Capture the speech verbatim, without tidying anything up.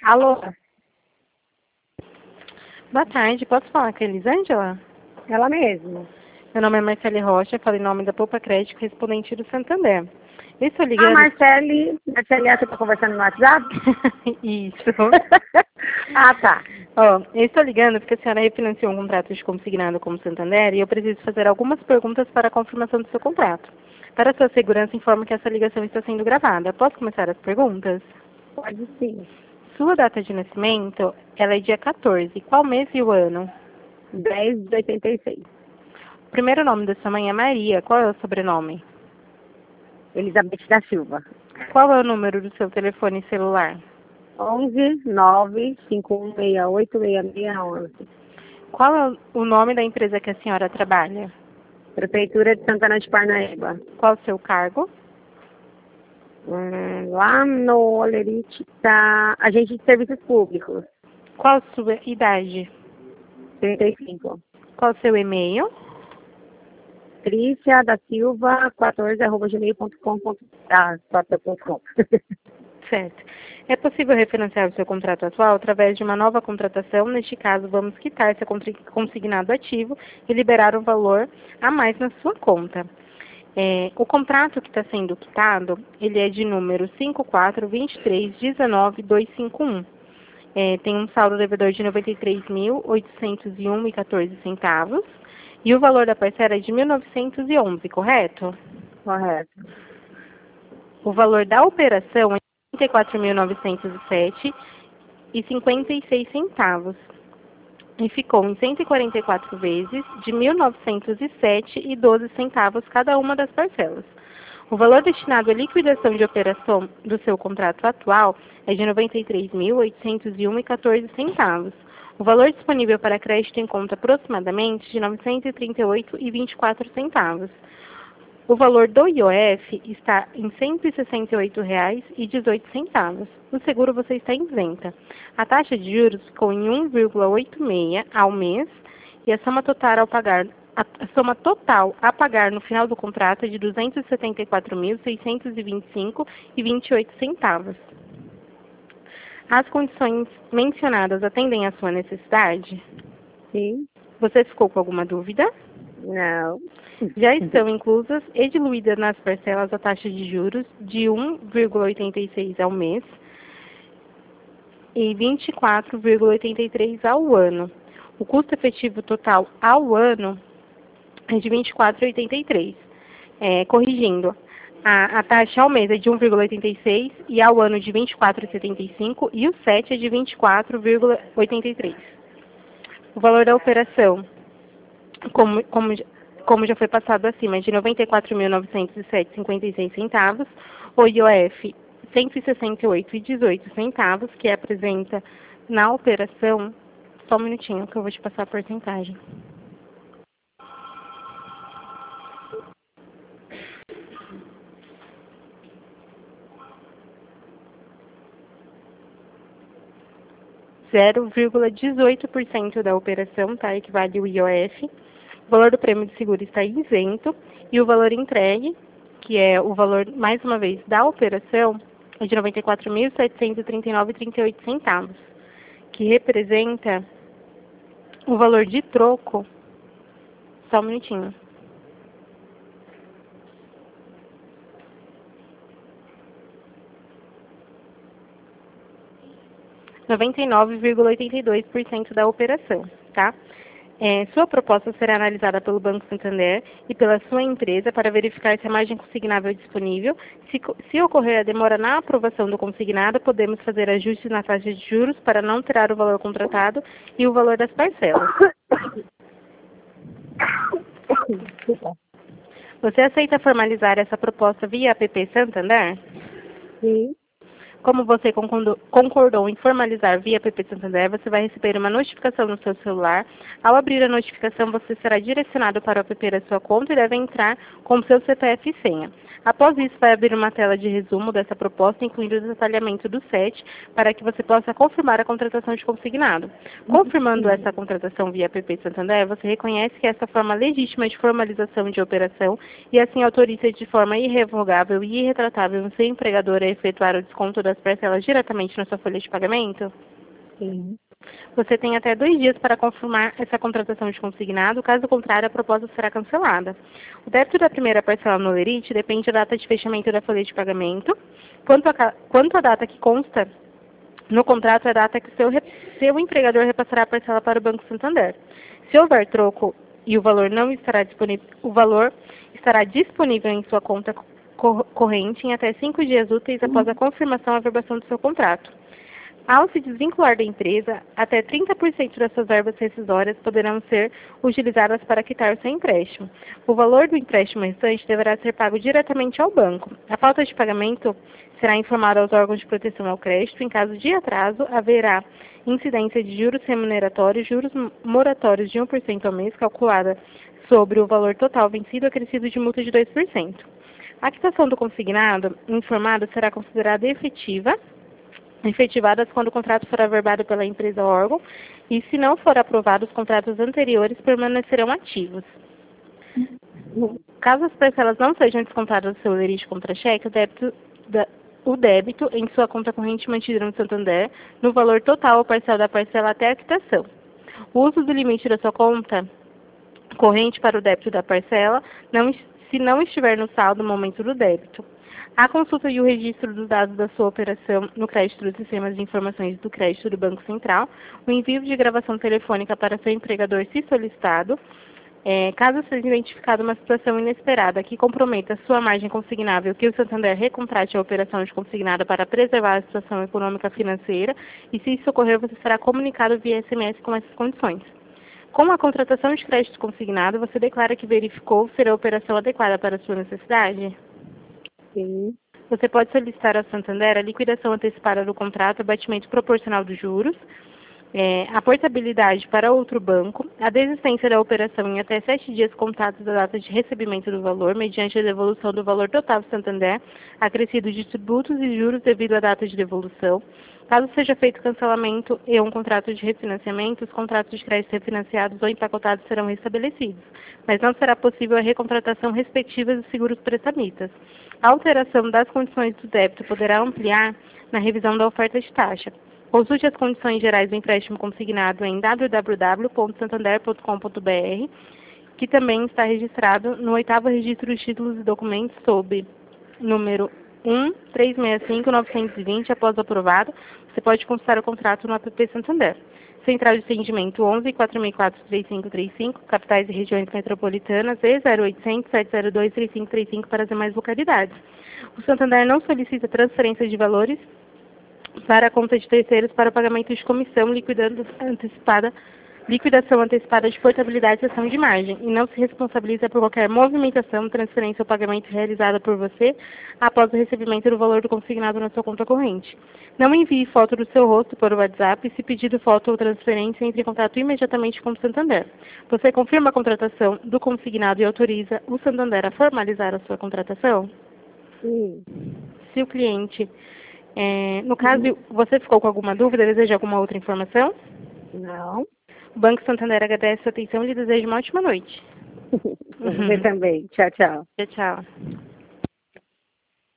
Alô? Boa tarde, posso falar com a Elisângela? Ela mesma. Meu nome é Marcele Rocha, falo em nome da Poupa Crédito, correspondente do Santander. Eu estou A ligando... Marcele, Marcele, essa que tá conversando no WhatsApp? Isso. Ah, tá. Ó, eu estou ligando porque a senhora refinanciou um contrato de consignado com o Santander e eu preciso fazer algumas perguntas para a confirmação do seu contrato. Para sua segurança, informo que essa ligação está sendo gravada. Posso começar as perguntas? Pode sim. Sua data de nascimento, ela é dia quatorze. Qual mês e o ano? dez de oitenta e seis. O primeiro nome da sua mãe é Maria. Qual é o sobrenome? Elizabeth da Silva. Qual é o número do seu telefone celular? onze nove cinco um seis oito seis seis onze. Qual é o nome da empresa que a senhora trabalha? Prefeitura de Santana de Parnaíba. Qual o seu cargo? Hum, lá no Olerite tá agente de serviços públicos. Qual a sua idade? trinta e cinco. Qual o seu e-mail? Trícia da Silva quatorze arroba gmail ponto com. Ah, ponto com. Certo. É possível refinanciar o seu contrato atual através de uma nova contratação. Neste caso, vamos quitar esse consignado ativo e liberar um valor a mais na sua conta. É, o contrato que está sendo quitado, ele é de número cinco quatro dois três um nove dois cinco um. É, tem um saldo devedor de noventa e três mil oitocentos e um reais e quatorze centavos. E o valor da parcela é de mil novecentos e onze, correto? Correto. O valor da operação é trinta e quatro mil novecentos e sete reais e cinquenta e seis centavos. E ficou em cento e quarenta e quatro vezes de mil novecentos e sete reais e doze centavos cada uma das parcelas. O valor destinado à liquidação de operação do seu contrato atual é de noventa e três mil oitocentos e um reais e quatorze centavos. O valor disponível para crédito em conta aproximadamente de novecentos e trinta e oito reais e vinte e quatro centavos. O valor do I O F está em cento e sessenta e oito reais e dezoito centavos. No seguro você está isenta. A taxa de juros ficou em um vírgula oitenta e seis ao mês e a soma total ao pagar a soma total a pagar no final do contrato é de duzentos e setenta e quatro mil seiscentos e vinte e cinco reais e vinte e oito centavos. As condições mencionadas atendem à sua necessidade? Sim. Você ficou com alguma dúvida? Não. Já estão inclusas e diluídas nas parcelas a taxa de juros de um vírgula oitenta e seis ao mês e vinte e quatro vírgula oitenta e três ao ano. O custo efetivo total ao ano é de vinte e quatro vírgula oitenta e três. É, corrigindo, a, a taxa ao mês é de um vírgula oitenta e seis e ao ano de vinte e quatro vírgula setenta e cinco e o sete é de vinte e quatro vírgula oitenta e três. O valor da operação, como, como, como já foi passado acima, é de noventa e quatro mil novecentos e sete reais e cinquenta e seis centavos. O I O F, cento e sessenta e oito reais e dezoito centavos, que apresenta na operação... Só um minutinho que eu vou te passar a porcentagem. zero vírgula dezoito por cento da operação, tá? Equivale ao I O F. O valor do prêmio de seguro está isento e o valor entregue, que é o valor, mais uma vez, da operação, é de noventa e quatro mil setecentos e trinta e nove reais e trinta e oito centavos, que representa o valor de troco. Só um minutinho. noventa e nove vírgula oitenta e dois por cento da operação, tá? É, sua proposta será analisada pelo Banco Santander e pela sua empresa para verificar se a margem consignável é disponível. Se, se ocorrer a demora na aprovação do consignado, podemos fazer ajustes na taxa de juros para não alterar o valor contratado e o valor das parcelas. Você aceita formalizar essa proposta via app Santander? Sim. Como você concordou, concordou em formalizar via app Santander, você vai receber uma notificação no seu celular. Ao abrir a notificação, você será direcionado para o app da sua conta e deve entrar com o seu C P F e senha. Após isso, vai abrir uma tela de resumo dessa proposta, incluindo o detalhamento do S E T, para que você possa confirmar a contratação de consignado. Confirmando essa contratação via app Santander, você reconhece que essa forma legítima de formalização de operação e assim autoriza de forma irrevogável e irretratável o seu empregador a efetuar o desconto da das parcelas diretamente na sua folha de pagamento? Sim. Você tem até dois dias para confirmar essa contratação de consignado, caso contrário, a proposta será cancelada. O débito da primeira parcela no Lerite depende da data de fechamento da folha de pagamento. Quanto a, quanto à data que consta no contrato, é a data que seu, seu empregador repassará a parcela para o Banco Santander. Se houver troco e o valor não estará disponível, o valor estará disponível em sua conta corrente em até cinco dias úteis após a confirmação e averbação do seu contrato. Ao se desvincular da empresa, até trinta por cento dessas verbas rescisórias poderão ser utilizadas para quitar o seu empréstimo. O valor do empréstimo restante deverá ser pago diretamente ao banco. A falta de pagamento será informada aos órgãos de proteção ao crédito. Em caso de atraso, haverá incidência de juros remuneratórios, juros moratórios de um por cento ao mês, calculada sobre o valor total vencido, acrescido de multa de dois por cento. A quitação do consignado informado será considerada efetiva efetivadas quando o contrato for averbado pela empresa ou órgão, e se não for aprovado, os contratos anteriores permanecerão ativos. Caso as parcelas não sejam descontadas do seu lerite contra-cheque, o débito, da, o débito em sua conta corrente mantida no Santander, no valor total ou parcial da parcela até a quitação. O uso do limite da sua conta corrente para o débito da parcela, não, se não estiver no saldo no momento do débito. A consulta e o registro dos dados da sua operação no crédito dos sistemas de informações do crédito do Banco Central, o envio de gravação telefônica para seu empregador se solicitado, é, caso seja identificada uma situação inesperada que comprometa sua margem consignável, que o Santander recontrate a operação de consignada para preservar a situação econômica financeira, e se isso ocorrer, você será comunicado via S M S com essas condições. Com a contratação de crédito consignado, você declara que verificou ser a operação adequada para a sua necessidade? Sim. Você pode solicitar ao Santander a liquidação antecipada do contrato, abatimento proporcional dos juros, é, a portabilidade para outro banco, a desistência da operação em até sete dias contados da data de recebimento do valor, mediante a devolução do valor total do Santander, acrescido de tributos e juros devido à data de devolução. Caso seja feito cancelamento e um contrato de refinanciamento, os contratos de crédito refinanciados ou empacotados serão restabelecidos, mas não será possível a recontratação respectiva dos seguros prestamistas. A alteração das condições do débito poderá ampliar na revisão da oferta de taxa. Consulte as condições gerais do empréstimo consignado em w w w ponto santander ponto com ponto b r, que também está registrado no oitavo registro de títulos e documentos sob número um três seis cinco nove dois zero. Após aprovado, você pode consultar o contrato no app Santander. Central de atendimento onze, quatro seis quatro, três cinco três cinco, capitais e regiões metropolitanas, e zero oitocentos, sete zero dois, três cinco três cinco para as demais localidades. O Santander não solicita transferência de valores para a conta de terceiros para o pagamento de comissão, liquidando antecipada, liquidação antecipada de portabilidade e ação de margem, e não se responsabiliza por qualquer movimentação, transferência ou pagamento realizada por você após o recebimento do valor do consignado na sua conta corrente. Não envie foto do seu rosto por WhatsApp, e se pedido foto ou transferência, entre em contato imediatamente com o Santander. Você confirma a contratação do consignado e autoriza o Santander a formalizar a sua contratação? Sim. Se o cliente, é, no caso, uhum. você ficou com alguma dúvida, deseja alguma outra informação? Não. O Banco Santander agradece a sua atenção e lhe deseja uma ótima noite. Você também. Tchau, tchau. Tchau, tchau.